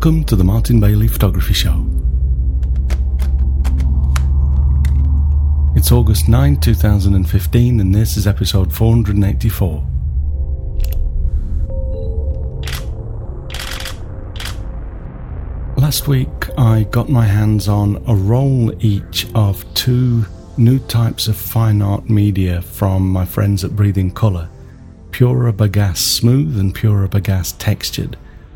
Welcome to the Martin Bailey Photography Show. It's August 9, 2015, and this is episode 484. Last week I got my hands on a roll each of two new types of fine art media from my friends at Breathing Colour, Pura Bagasse Smooth and Pura Bagasse Textured.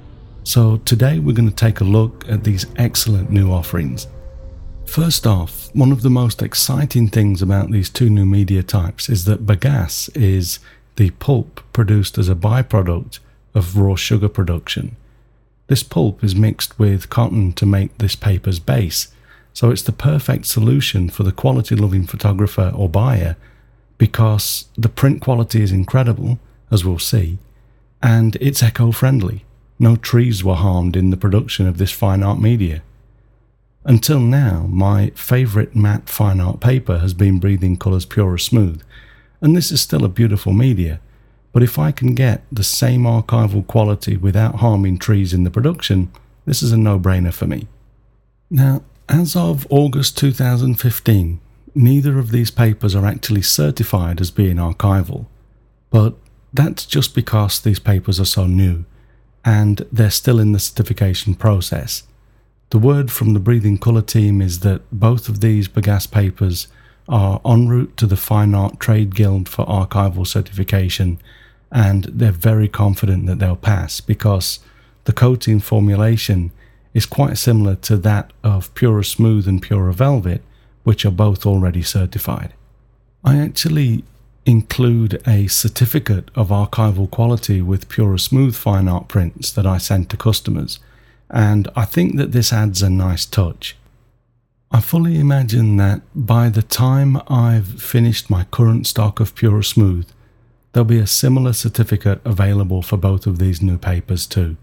So today we're going to take a look at these excellent new offerings. First off, one of the most exciting things about these two new media types is that bagasse is the pulp produced as a byproduct of raw sugar production. This pulp is mixed with cotton to make this paper's base, so it's the perfect solution for the quality-loving photographer or buyer because the print quality is incredible, as we'll see, and it's eco-friendly. No trees were harmed in the production of this fine art media. Until now, my favourite matte fine art paper has been Breathing Colour's Pura Smooth, and this is still a beautiful media, but if I can get the same archival quality without harming trees in the production, this is a no-brainer for me. Now, as of August 2015, neither of these papers are actually certified as being archival, but that's just because these papers are so new, and they're still in the certification process. The word from the Breathing Colour team is that both of these bagasse papers are en route to the Fine Art Trade Guild for archival certification, and they're very confident that they'll pass because the coating formulation is quite similar to that of Pura Smooth and Pura Velvet, which are both already certified. I actually include a certificate of archival quality with Pura Smooth fine art prints that I send to customers, and I think that this adds a nice touch. I fully imagine that by the time I've finished my current stock of Pura Smooth, there'll be a similar certificate available for both of these new papers too.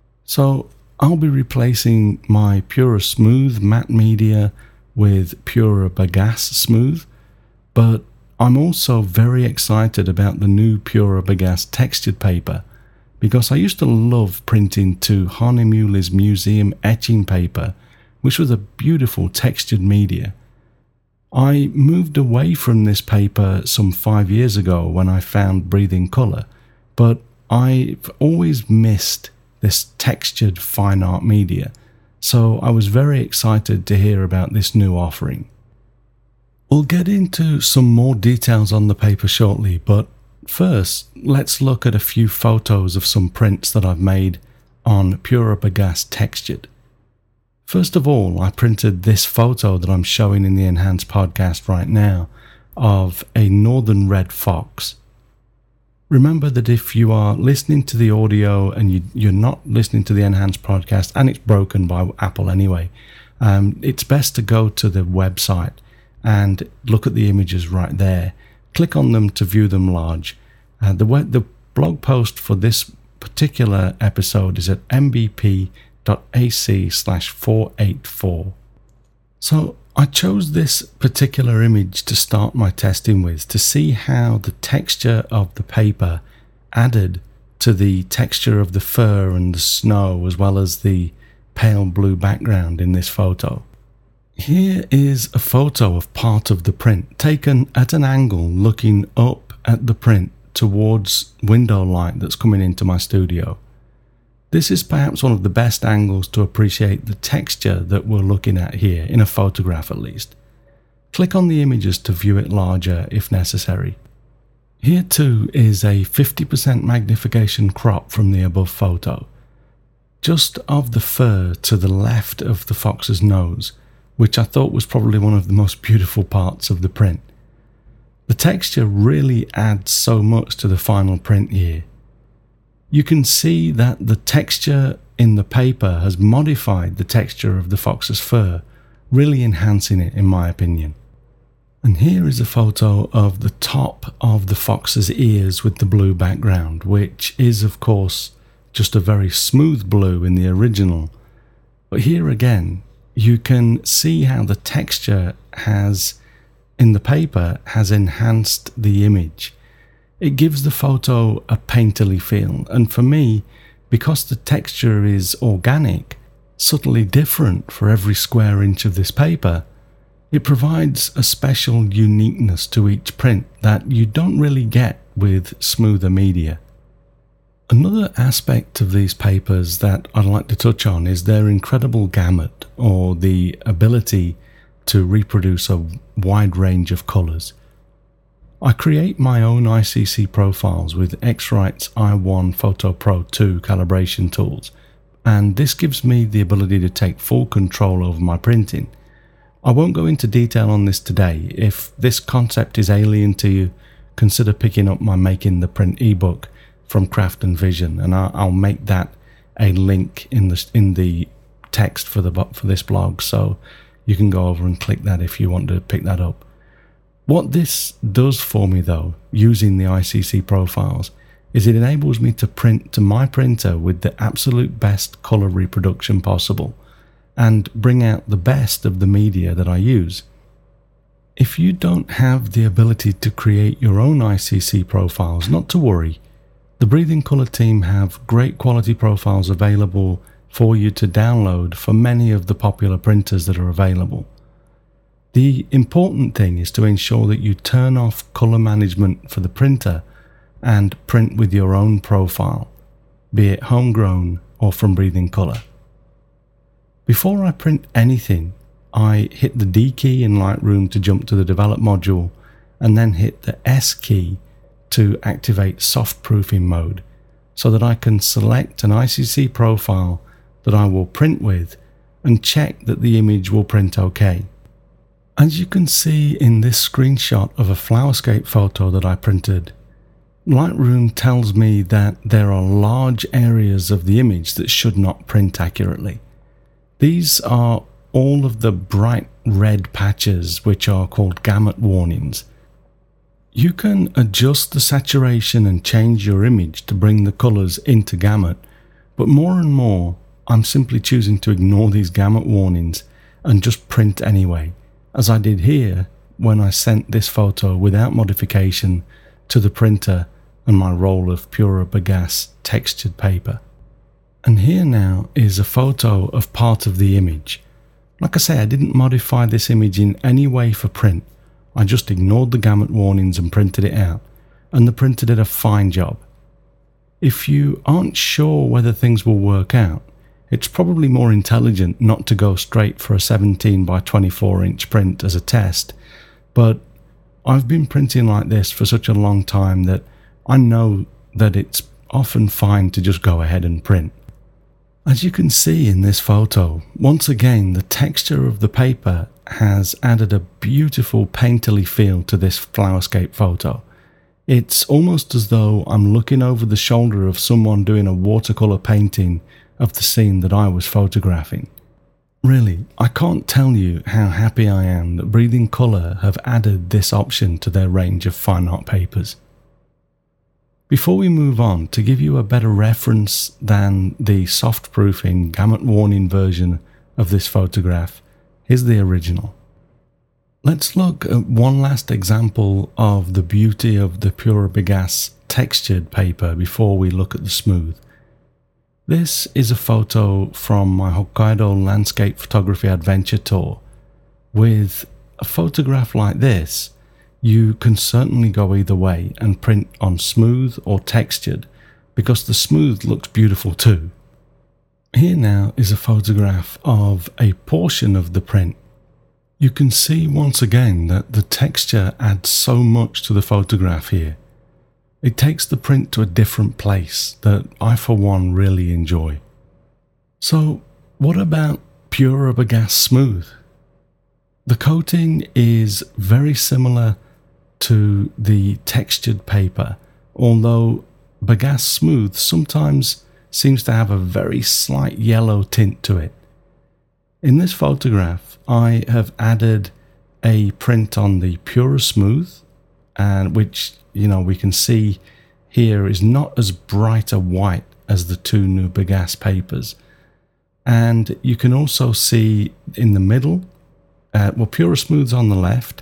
So I'll be replacing my Pura Smooth matte media with Pura Bagasse Smooth, but I'm also very excited about the new Pura Bagasse textured paper because I used to love printing to Hahnemühle's museum etching paper, which was a beautiful textured media. I moved away from this paper some 5 years ago when I found Breathing Colour, but I've always missed this textured fine art media, so I was very excited to hear about this new offering. We'll get into some more details on the paper shortly, but first, let's look at a few photos of some prints that I've made on Pura Bagasse Textured. First of all, I printed this photo that I'm showing in the Enhanced podcast right now of a northern red fox. Remember that if you are listening to the audio and you're not listening to the Enhanced podcast, and it's broken by Apple anyway, it's best to go to the website and look at the images right there. Click on them to view them large. The blog post for this particular episode is at mbp.ac/484. So I chose this particular image to start my testing with to see how the texture of the paper added to the texture of the fur and the snow as well as the pale blue background in this photo. Here is a photo of part of the print taken at an angle looking up at the print towards window light that's coming into my studio. This is perhaps one of the best angles to appreciate the texture that we're looking at here, in a photograph at least. Click on the images to view it larger if necessary. Here too is a 50% magnification crop from the above photo. Just of the fur to the left of the fox's nose, which I thought was probably one of the most beautiful parts of the print. The texture really adds so much to the final print here. You can see that the texture in the paper has modified the texture of the fox's fur, really enhancing it in my opinion. And here is a photo of the top of the fox's ears with the blue background, which is of course just a very smooth blue in the original. But here again, you can see how the texture in the paper has enhanced the image. It gives the photo a painterly feel, and for me, because the texture is organic, subtly different for every square inch of this paper, it provides a special uniqueness to each print that you don't really get with smoother media. Another aspect of these papers that I'd like to touch on is their incredible gamut, or the ability to reproduce a wide range of colours. I create my own ICC profiles with X-Rite's i1 Photo Pro 2 calibration tools, and this gives me the ability to take full control over my printing. I won't go into detail on this today. If this concept is alien to you, consider picking up my Making the Print ebook from Craft and Vision, and I'll make that a link in the text for this blog, so you can go over and click that if you want to pick that up. What this does for me though, using the ICC profiles, is it enables me to print to my printer with the absolute best color reproduction possible and bring out the best of the media that I use. If you don't have the ability to create your own ICC profiles, not to worry. The Breathing Colour team have great quality profiles available for you to download for many of the popular printers that are available. The important thing is to ensure that you turn off colour management for the printer and print with your own profile, be it homegrown or from Breathing Colour. Before I print anything, I hit the D key in Lightroom to jump to the Develop module, and then hit the S key to activate soft proofing mode, so that I can select an ICC profile that I will print with and check that the image will print okay. As you can see in this screenshot of a flowerscape photo that I printed, Lightroom tells me that there are large areas of the image that should not print accurately. These are all of the bright red patches, which are called gamut warnings. You can adjust the saturation and change your image to bring the colours into gamut, but more and more I'm simply choosing to ignore these gamut warnings and just print anyway, as I did here when I sent this photo without modification to the printer and my roll of Pura Bagasse textured paper. And here now is a photo of part of the image. Like I say, I didn't modify this image in any way for print. I just ignored the gamut warnings and printed it out, and the printer did a fine job. If you aren't sure whether things will work out, it's probably more intelligent not to go straight for a 17 by 24 inch print as a test, but I've been printing like this for such a long time that I know that it's often fine to just go ahead and print. As you can see in this photo, once again the texture of the paper has added a beautiful painterly feel to this flowerscape photo. It's almost as though I'm looking over the shoulder of someone doing a watercolour painting of the scene that I was photographing. Really, I can't tell you how happy I am that Breathing Colour have added this option to their range of fine art papers. Before we move on, to give you a better reference than the soft proofing gamut warning version of this photograph, here's the original. Let's look at one last example of the beauty of the Pura Bagasse textured paper before we look at the smooth. This is a photo from my Hokkaido Landscape Photography Adventure Tour. With a photograph like this, you can certainly go either way and print on smooth or textured, because the smooth looks beautiful too. Here now is a photograph of a portion of the print. You can see once again that the texture adds so much to the photograph here. It takes the print to a different place that I for one really enjoy. So what about Pura Bagasse Smooth? The coating is very similar to the textured paper, although Bagasse Smooth sometimes seems to have a very slight yellow tint to it. In this photograph, I have added a print on the Pura Smooth, and which, we can see here is not as bright a white as the two new Bagasse papers. And you can also see in the middle, Pura Smooth's on the left,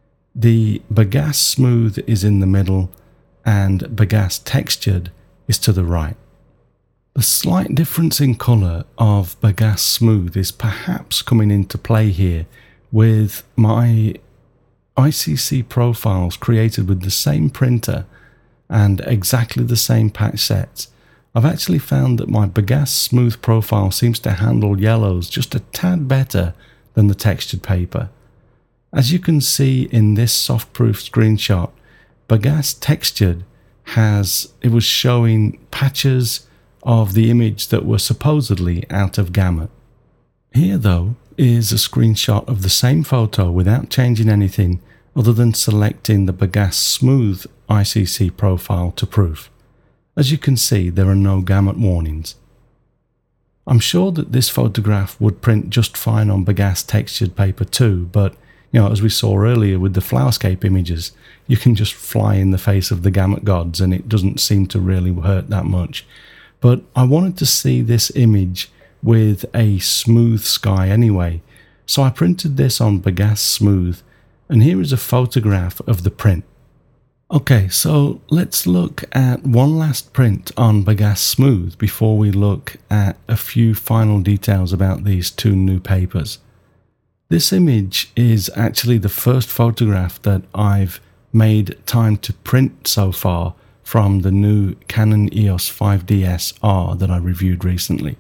the Bagasse Smooth is in the middle, and Bagasse Textured is to the right. The slight difference in colour of Bagasse Smooth is perhaps coming into play here with my ICC profiles created with the same printer and exactly the same patch sets. I've actually found that my Bagasse Smooth profile seems to handle yellows just a tad better than the textured paper. As you can see in this softproof screenshot, Bagasse Textured it was showing patches of the image that were supposedly out of gamut. Here though is a screenshot of the same photo without changing anything other than selecting the Bagasse Smooth ICC profile to proof. As you can see, there are no gamut warnings. I'm sure that this photograph would print just fine on Bagasse Textured paper too, but as we saw earlier with the Flowerscape images, you can just fly in the face of the gamut gods and it doesn't seem to really hurt that much. But I wanted to see this image with a smooth sky anyway, so I printed this on Bagasse Smooth, and here is a photograph of the print. Okay, so let's look at one last print on Bagasse Smooth before we look at a few final details about these two new papers. This image is actually the first photograph that I've made time to print so far from the new Canon EOS 5DS-R that I reviewed recently.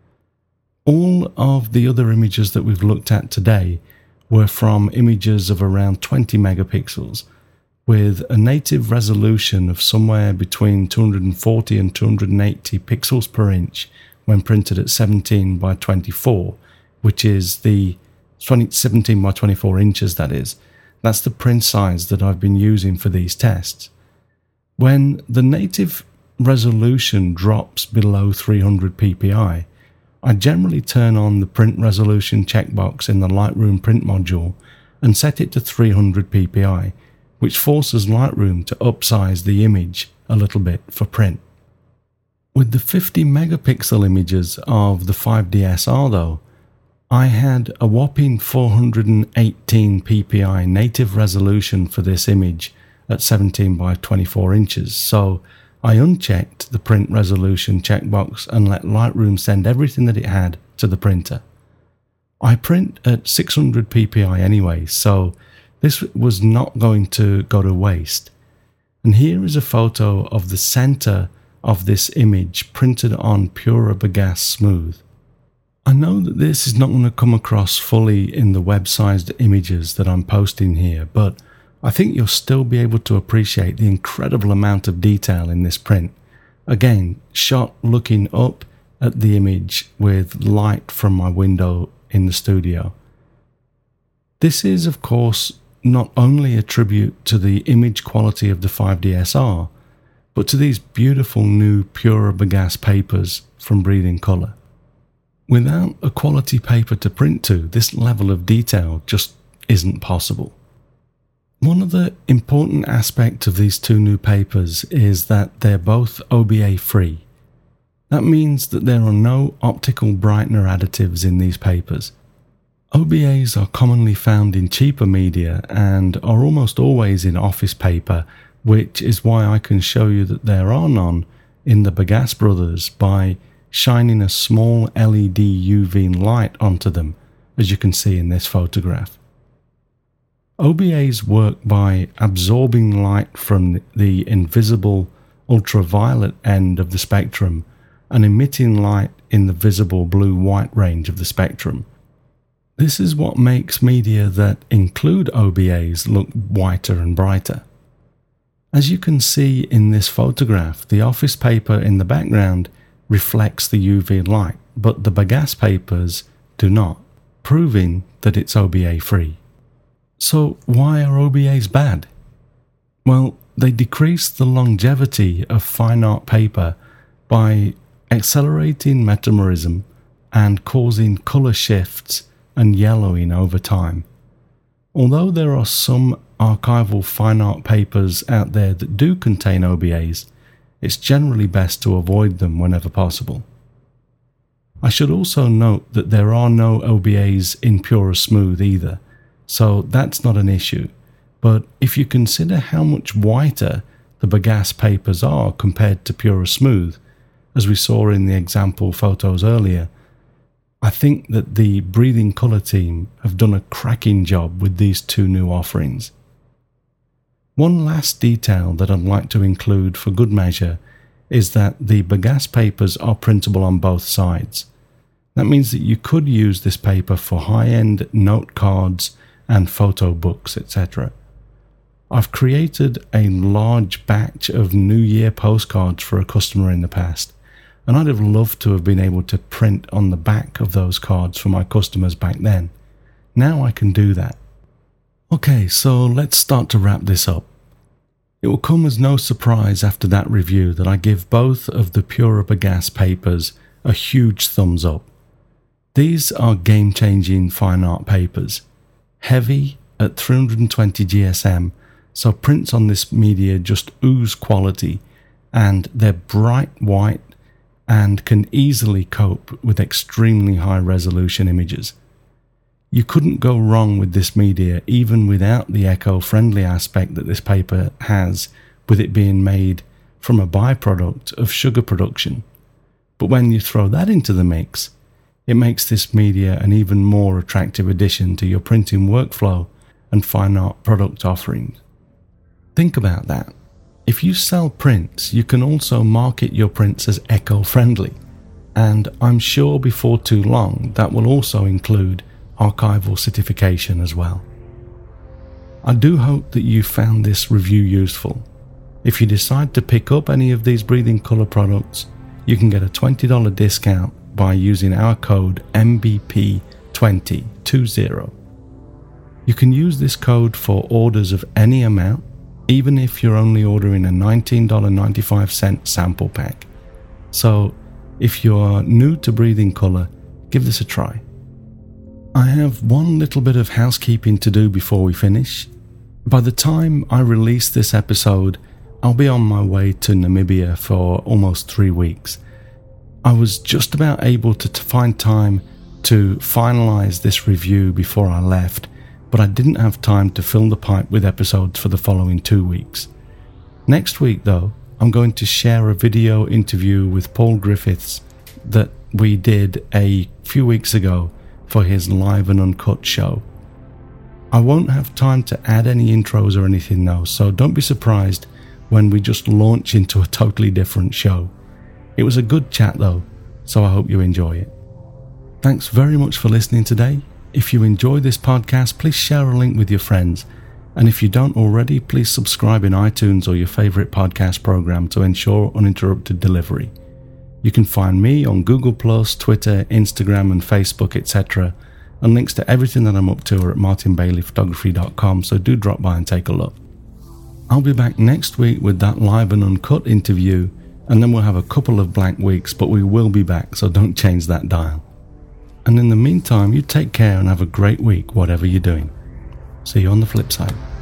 All of the other images that we've looked at today were from images of around 20 megapixels, with a native resolution of somewhere between 240 and 280 pixels per inch when printed at 17 by 24, which is the 17 by 24 inches, that is. That's the print size that I've been using for these tests. When the native resolution drops below 300 ppi, I generally turn on the print resolution checkbox in the Lightroom print module and set it to 300 ppi, which forces Lightroom to upsize the image a little bit for print. With the 50 megapixel images of the 5DS-R though, I had a whopping 418 ppi native resolution for this image at 17 by 24 inches, so I unchecked the print resolution checkbox and let Lightroom send everything that it had to the printer. I print at 600 ppi anyway, so this was not going to go to waste. And here is a photo of the center of this image printed on Pura Bagasse Smooth. I know that this is not going to come across fully in the web-sized images that I'm posting here, but I think you'll still be able to appreciate the incredible amount of detail in this print. Again, shot looking up at the image with light from my window in the studio. This is, of course, not only a tribute to the image quality of the 5DS-R, but to these beautiful new Pura Bagasse papers from Breathing Colour. Without a quality paper to print to, this level of detail just isn't possible. One of the important aspects of these two new papers is that they're both OBA free. That means that there are no optical brightener additives in these papers. OBAs are commonly found in cheaper media and are almost always in office paper, which is why I can show you that there are none in the Bagasse Brothers by shining a small LED UV light onto them, as you can see in this photograph. OBAs work by absorbing light from the invisible ultraviolet end of the spectrum and emitting light in the visible blue-white range of the spectrum. This is what makes media that include OBAs look whiter and brighter. As you can see in this photograph, the office paper in the background reflects the UV light, but the Bagasse papers do not, proving that it's OBA free. So why are OBAs bad? Well, they decrease the longevity of fine art paper by accelerating metamerism and causing colour shifts and yellowing over time. Although there are some archival fine art papers out there that do contain OBAs, it's generally best to avoid them whenever possible. I should also note that there are no OBAs in Pura Smooth either, so that's not an issue, but if you consider how much whiter the Bagasse papers are compared to Pura Smooth, as we saw in the example photos earlier, I think that the Breathing Colour team have done a cracking job with these two new offerings. One last detail that I'd like to include for good measure is that the bagasse papers are printable on both sides. That means that you could use this paper for high-end note cards and photo books, etc. I've created a large batch of New Year postcards for a customer in the past, and I'd have loved to have been able to print on the back of those cards for my customers back then. Now I can do that. Okay, so let's start to wrap this up. It will come as no surprise after that review that I give both of the Pura Bagasse papers a huge thumbs up. These are game-changing fine art papers, heavy at 320 GSM, so prints on this media just ooze quality, and they're bright white and can easily cope with extremely high resolution images. You couldn't go wrong with this media even without the eco-friendly aspect that this paper has, with it being made from a byproduct of sugar production. But when you throw that into the mix, it makes this media an even more attractive addition to your printing workflow and fine art product offerings. Think about that. If you sell prints, you can also market your prints as eco-friendly, and I'm sure before too long that will also include archival certification as well. I do hope that you found this review useful. If you decide to pick up any of these Breathing Colour products, you can get a $20 discount by using our code MBP2020. You can use this code for orders of any amount, even if you're only ordering a $19.95 sample pack. So if you're new to Breathing Colour, give this a try. I have one little bit of housekeeping to do before we finish. By the time I release this episode, I'll be on my way to Namibia for almost 3 weeks. I was just about able to find time to finalise this review before I left, but I didn't have time to fill the pipe with episodes for the following 2 weeks. Next week, though, I'm going to share a video interview with Paul Griffiths that we did a few weeks ago for his Live and Uncut show. I won't have time to add any intros or anything though, so don't be surprised when we just launch into a totally different show. It was a good chat though, so I hope you enjoy it. Thanks very much for listening today. If you enjoy this podcast, please share a link with your friends. And if you don't already, please subscribe in iTunes or your favourite podcast program to ensure uninterrupted delivery. You can find me on Google+, Twitter, Instagram and Facebook, etc. And links to everything that I'm up to are at martinbaileyphotography.com, so do drop by and take a look. I'll be back next week with that Live and Uncut interview, and then we'll have a couple of blank weeks, but we will be back, so don't change that dial. And in the meantime, you take care and have a great week, whatever you're doing. See you on the flip side.